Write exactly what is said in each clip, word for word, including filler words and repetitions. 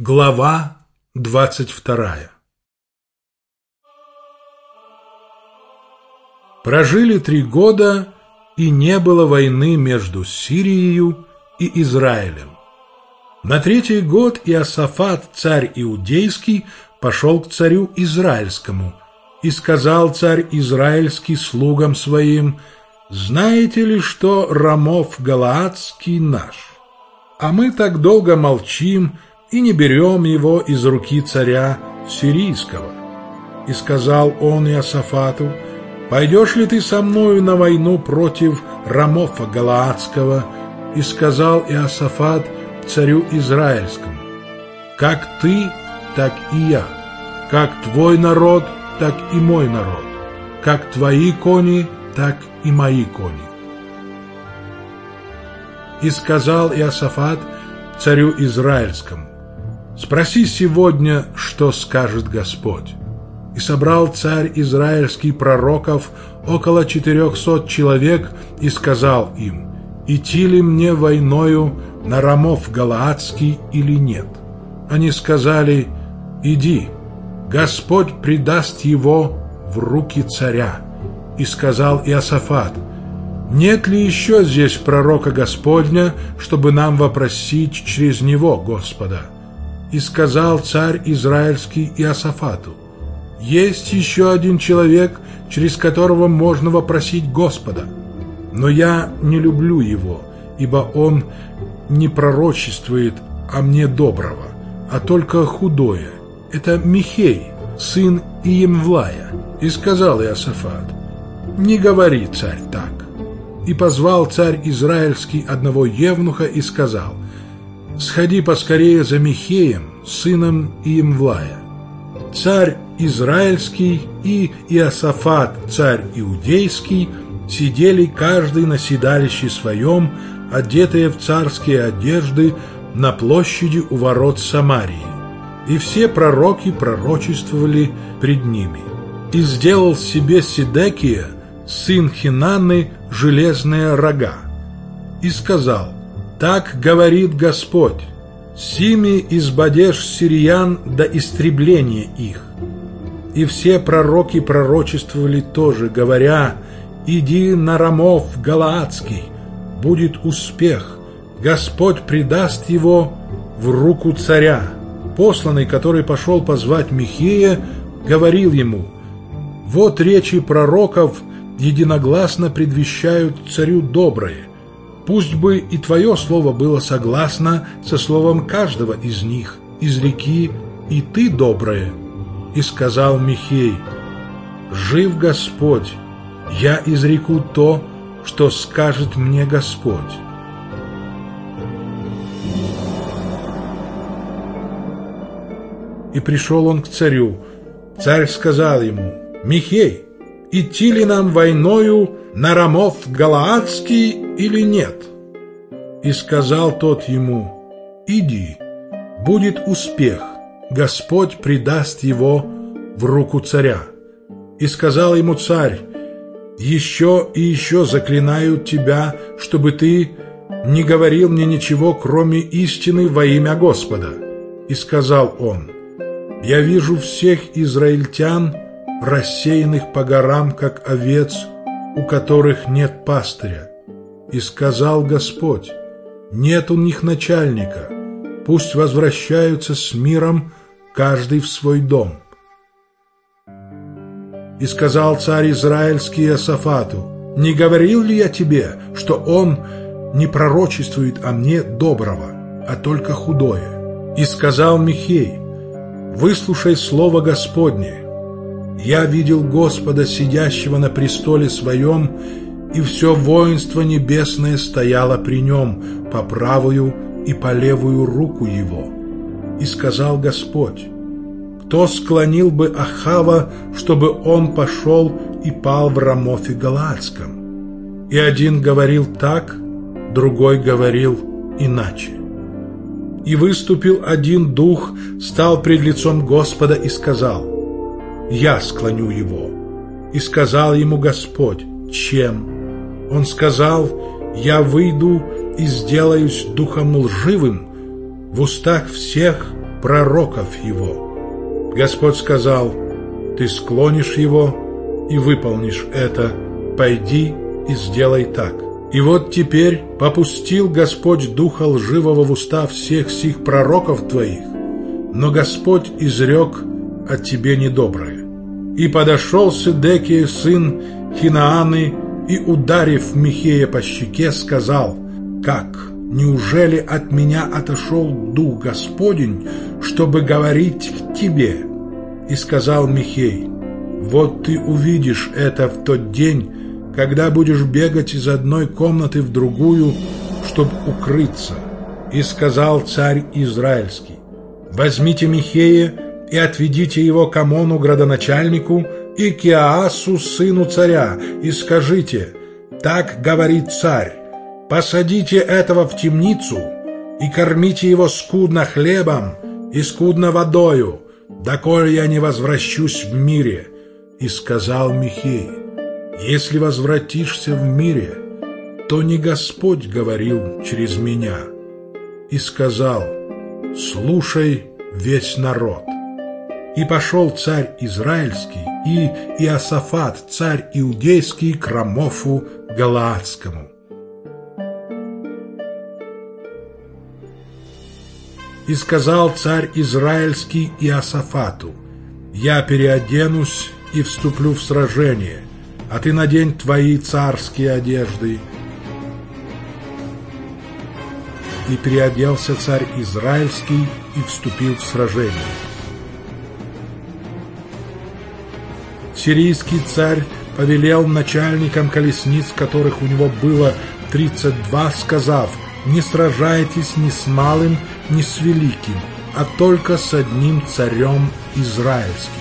Глава двадцать вторая. Прожили три года, и не было войны между Сирией и Израилем. На третий год Иосафат, царь иудейский, пошел к царю израильскому, и сказал царь израильский слугам своим: «Знаете ли, что Рамов Галаадский наш? А мы так долго молчим и не берем его из руки царя сирийского». И сказал он Иосафату: «Пойдешь ли ты со мною на войну против Рамофа Галаадского?» И сказал Иосафат царю израильскому: «Как ты, так и я, как твой народ, так и мой народ, как твои кони, так и мои кони». И сказал Иосафат царю израильскому: «Спроси сегодня, что скажет Господь». И собрал царь израильский пророков около четырехсот человек и сказал им: «Идти ли мне войною на Рамов Галаадский или нет?» Они сказали: «Иди, Господь предаст его в руки царя». И сказал Иосафат: «Нет ли еще здесь пророка Господня, чтобы нам вопросить через него Господа?» И сказал царь израильский Иосафату: «Есть еще один человек, через которого можно вопросить Господа, но я не люблю его, ибо он не пророчествует о мне доброго, а только худое. Это Михей, сын Иемвлая». И сказал Иосафат: «Не говори, царь, так». И позвал царь израильский одного евнуха и сказал: «Сходи поскорее за Михеем, сыном Иемвлая». Царь израильский и Иосафат, царь иудейский, сидели каждый на седалище своем, одетые в царские одежды, на площади у ворот Самарии. И все пророки пророчествовали пред ними. И сделал себе Седекия, сын Хинаны, железные рога. И сказал: «Так говорит Господь: сими избадешь сириян до истребления их». И все пророки пророчествовали тоже, говоря: «Иди на Рамов Галаадский, будет успех, Господь предаст его в руку царя». Посланный, который пошел позвать Михея, говорил ему: «Вот речи пророков единогласно предвещают царю доброе. Пусть бы и твое слово было согласно со словом каждого из них, изреки и ты доброе». И сказал Михей: «Жив Господь, я изреку то, что скажет мне Господь». И пришел он к царю. Царь сказал ему: «Михей, идти ли нам войною на Рамов Галаадский или нет?» И сказал тот ему: «Иди, будет успех, Господь предаст его в руку царя». И сказал ему царь: «Еще и еще заклинают тебя, чтобы ты не говорил мне ничего, кроме истины во имя Господа». И сказал он: «Я вижу всех израильтян, рассеянных по горам, как овец, у которых нет пастыря». И сказал Господь: «Нет у них начальника, пусть возвращаются с миром, каждый в свой дом». И сказал царь израильский Иосафату: «Не говорил ли я тебе, что он не пророчествует о мне доброго, а только худое?» И сказал Михей: «Выслушай слово Господне. Я видел Господа, сидящего на престоле своем, и все воинство небесное стояло при нем по правую и по левую руку его. И сказал Господь: кто склонил бы Ахава, чтобы он пошел и пал в Рамофе Галаадском?» И один говорил так, другой говорил иначе. И выступил один дух, стал пред лицом Господа и сказал: «Я склоню его». И сказал ему Господь: «Чем?» Он сказал: «Я выйду и сделаюсь духом лживым в устах всех, пророков его. Господь сказал: ты склонишь его и выполнишь это, пойди и сделай так. И вот теперь попустил Господь духа лживого в уста всех сих пророков твоих, но Господь изрек о тебе недоброе. И подошел Седекия, сын Хинааны, и, ударив Михея по щеке, сказал: как? Неужели от меня отошел дух Господень, чтобы говорить к тебе? И сказал Михей: вот ты увидишь это в тот день, когда будешь бегать из одной комнаты в другую, чтобы укрыться. И сказал царь Израильский: возьмите Михея и отведите его к Амону, градоначальнику, и к Иоасу, сыну царя, и скажите: так говорит царь, посадите этого в темницу и кормите его скудно хлебом и скудно водою, доколе я не возвращусь в мире. И сказал Михей: если возвратишься в мире, то не Господь говорил через меня. И сказал: слушай весь народ. И пошел царь Израильский и Иосафат, царь Иудейский, к Рамофу Галаадскому. И сказал царь Израильский Иосафату: я переоденусь и вступлю в сражение, а ты надень твои царские одежды. И переоделся царь Израильский и вступил в сражение. Сирийский царь повелел начальникам колесниц, которых у него было тридцать два, сказав: не сражайтесь ни с малым, ни с великим, а только с одним царем израильским.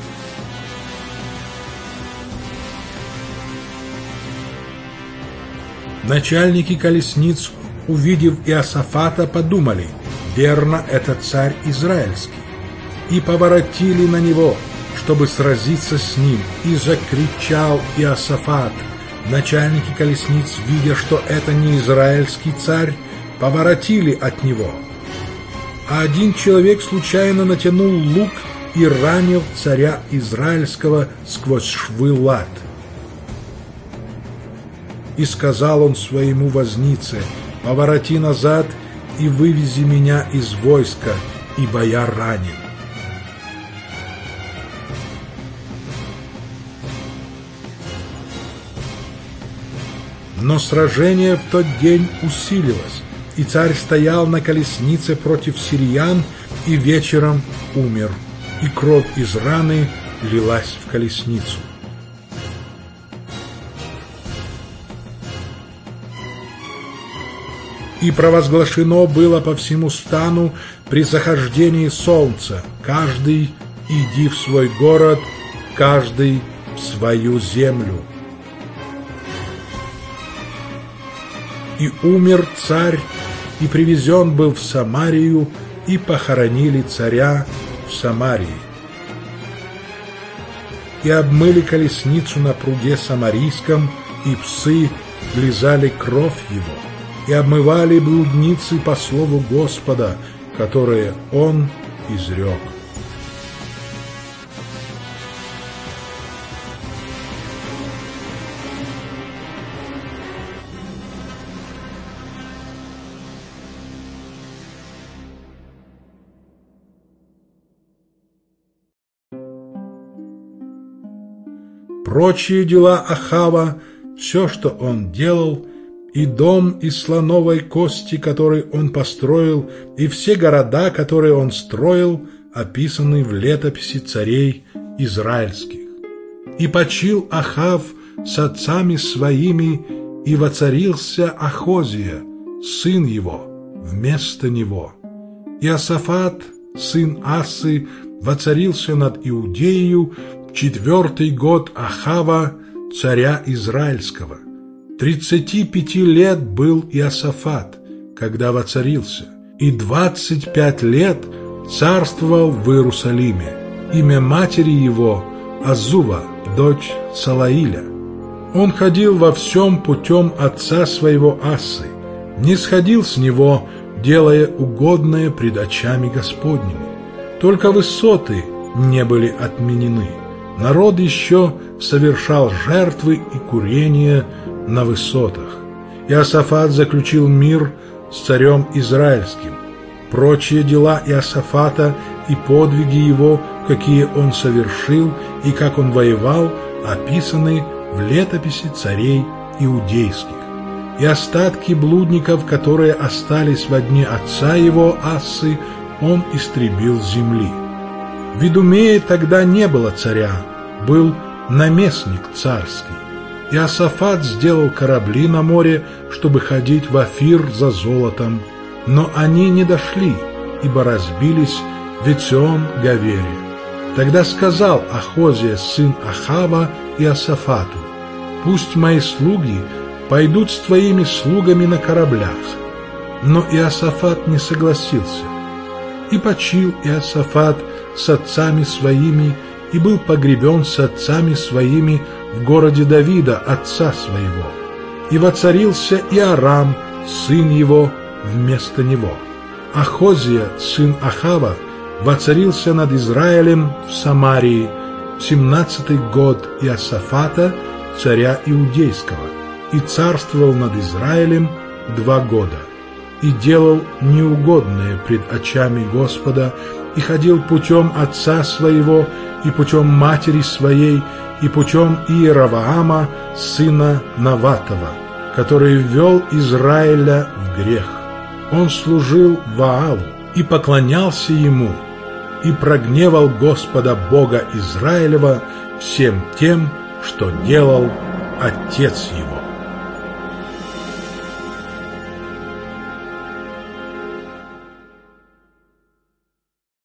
Начальники колесниц, увидев Иосафата, подумали: верно, это царь израильский, и поворотили на него, чтобы сразиться с ним. И закричал Иосафат. Начальники колесниц, видя, что это не израильский царь, поворотили от него. А один человек случайно натянул лук и ранил царя израильского сквозь швы лат. И сказал он своему вознице: повороти назад и вывези меня из войска, ибо я ранен. Но сражение в тот день усилилось, и царь стоял на колеснице против сириян, и вечером умер, и кровь из раны лилась в колесницу. И провозглашено было по всему стану при захождении солнца: каждый иди в свой город, каждый в свою землю. И умер царь, и привезен был в Самарию, и похоронили царя в Самарии. И обмыли колесницу на пруде Самарийском, и псы лизали кровь его, и обмывали блудницы по слову Господа, которое он изрек. Прочие дела Ахава, все, что он делал, и дом из слоновой кости, который он построил, и все города, которые он строил, описаны в летописи царей израильских. И почил Ахав с отцами своими, и воцарился Ахозия, сын его, вместо него. Иосафат, сын Асы, воцарился над Иудеей в четвертый год Ахава, царя израильского. Тридцати пяти лет был Иосафат, когда воцарился, и двадцать пять лет царствовал в Иерусалиме. Имя матери его Азува, дочь Салаиля. Он ходил во всем путем отца своего Асы, не сходил с него, делая угодное пред очами Господними. только высоты не были отменены. Народ еще совершал жертвы и курение на высотах. Иосафат заключил мир с царем Израильским. Прочие дела Иосафата и подвиги его, какие он совершил и как он воевал, описаны в летописи царей иудейских. И остатки блудников, которые остались во дне отца его Ассы, он истребил с земли. В Идумее тогда не было царя, был наместник царский. Иосафат сделал корабли на море, чтобы ходить в Офир за золотом, но они не дошли, ибо разбились в Эцион-Гавере. Тогда сказал Ахозия, сын Ахава, Иосафату: «Пусть мои слуги пойдут с твоими слугами на кораблях». Но Иосафат не согласился. И почил Иосафат с отцами своими, и был погребен с отцами своими в городе Давида, отца своего. И воцарился Иорам, сын его, вместо него. Ахозия, сын Ахава, воцарился над Израилем в Самарии в семнадцатый год Иосафата, царя Иудейского, и царствовал над Израилем два года, и делал неугодное пред очами Господа, и ходил путем отца своего, и путем матери своей, и путем Иеровоама, сына Наватова, который ввел Израиля в грех. Он служил Ваалу и поклонялся ему, и прогневал Господа Бога Израилева всем тем, что делал отец его.